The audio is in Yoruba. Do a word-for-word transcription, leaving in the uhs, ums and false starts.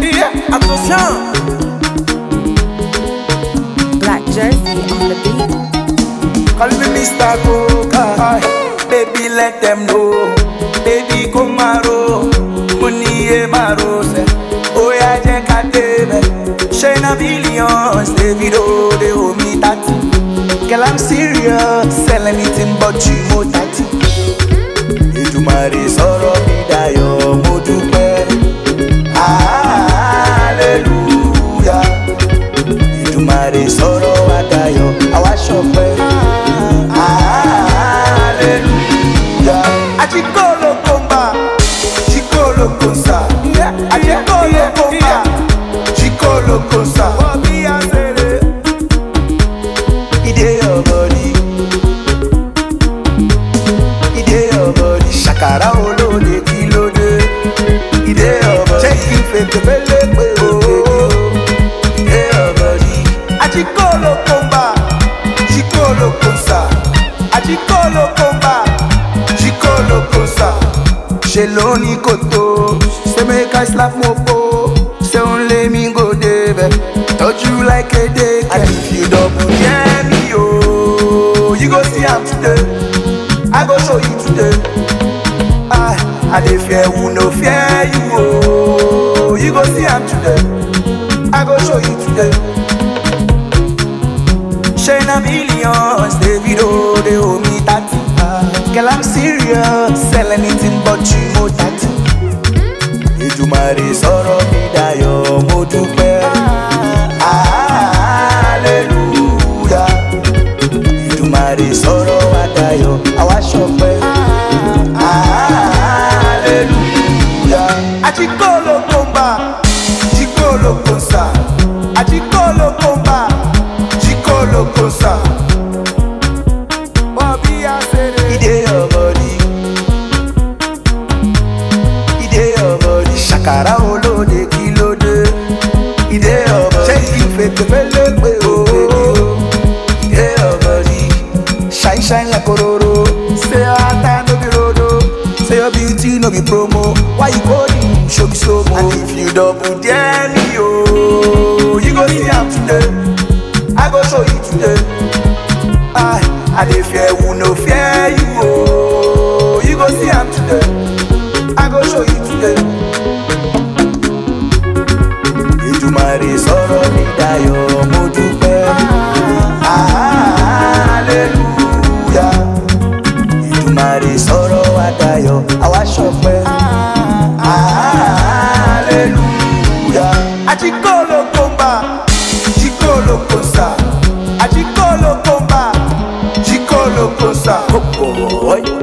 Yeah, attention. Black Jersey on the beat. Call me Mister Coca. Baby, let them know. Baby, come maro. Money e maro se. Oh yeah, jeka tebe. Shayna billions. Davido, they owe me thirty. Girl, I'm serious. Sell anything but you know thirty. Ejumare sọ̀rọ̀ mi dayọ̀ mo dúpẹ́. Hallelujah. Ejumare sọ̀rọ̀ wa dayọ̀ àwa ṣọpẹ́. Hallelujah. Ajikolo komba, jikolo konsa. Ajikolo komba, jikolo konsa. Ide your body, ide your body. Shakara olode kilode. Ide your body. Checking fake fele pe o. Ide your body. Ajikolo komba, jikolo konsa. Ajikolo komba, jikolo konsa. Sheloni koto, say make I slap mopo. Say only me go there, touch you like a dick. And if you double yeah me oh, you go see I'm today. I go show you today. Ah, I dey fear who no fear you oh, you go see I'm today. I go show you today. Shayna billions, Davido, they owe me thirty. Girl, I'm serious, sell anything but you know thirty. Ejumare sọ̀rọ̀ mi dayọ̀ mo dúpẹ́. Hallelujah. Ejumare sọ̀rọ̀ wa dayọ̀ àwa ṣọpẹ́. Hallelujah. Ajikolo komba, jikolo konsa. Ajikolo komba, jikolo konsa. Ide your body, ide your body. Shakara olode kilode. Ide your body. Checking fake fele pe o. Ide your body. Shine shine like ororo. Say your heart no be rodo. Say your beauty no be promo. Why you calling? Show me slow mo. And if you double dare me oh, you go see I'm today. I go show you today. Ah, I dey fear who no fear you oh, you go see I'm today. I go show you today. Ejumare sọ̀rọ̀ mi dayọ̀ mo dúpẹ́. Hallelujah. Ejumare sọ̀rọ̀ wa dayọ̀ àwa ṣọpẹ́. Hallelujah. Ajikolo komba, jikolo konsa. Ajikolo komba, jikolo konsa. Oh boy.